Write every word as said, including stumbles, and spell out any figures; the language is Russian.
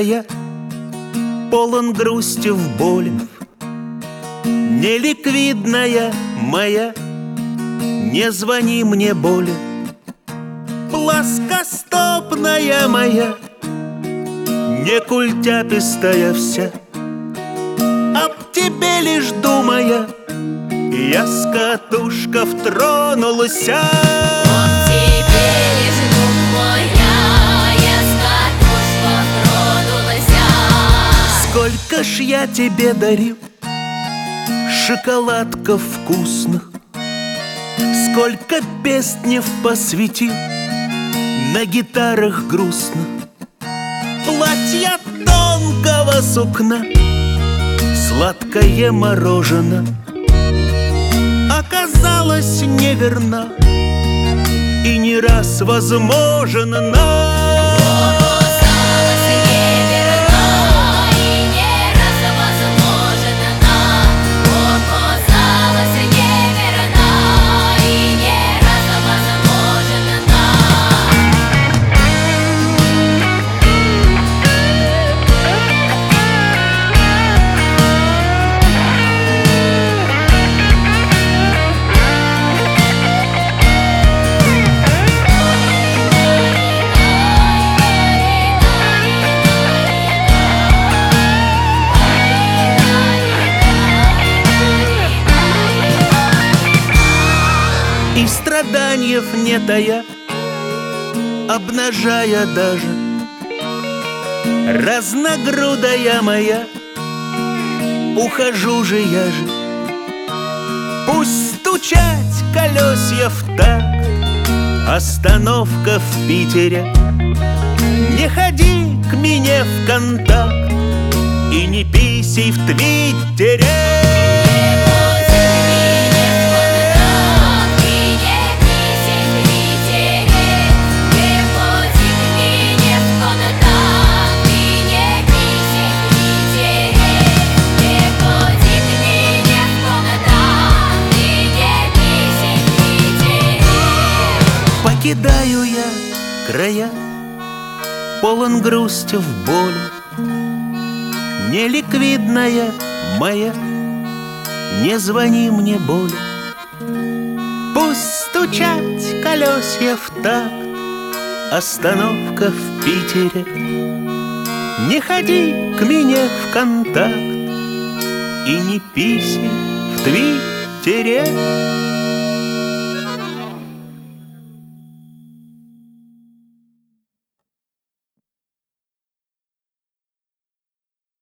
края, полон грусти в боли. Неликвидная моя, не звони мне более. Плоскостопная моя, не культяпистая вся, об тебе лишь думая, я с катушков тронулся. Об тебе лишь думая, я с катушков тронулся. Сколько ж я тебе дарил шоколадков вкусных, сколько песнев посвятил на гитарах грустных. Платья тонкого сукна, сладкое мороженое оказалось неверна и не раз возможно. И страданиев не тая, обнажая даже, разногрудая моя, ухожу же я же. Пусть стучать колесья в такт, остановка в Питере. Не ходи к мне в контакт и не писей в Твиттере. Покидаю я края, полон грусти в боли. Неликвидная моя, не звони мне более. Пусть стучать колесья в такт, остановка в Питере. Не ходи к мне в контакт и не писи в Твиттере.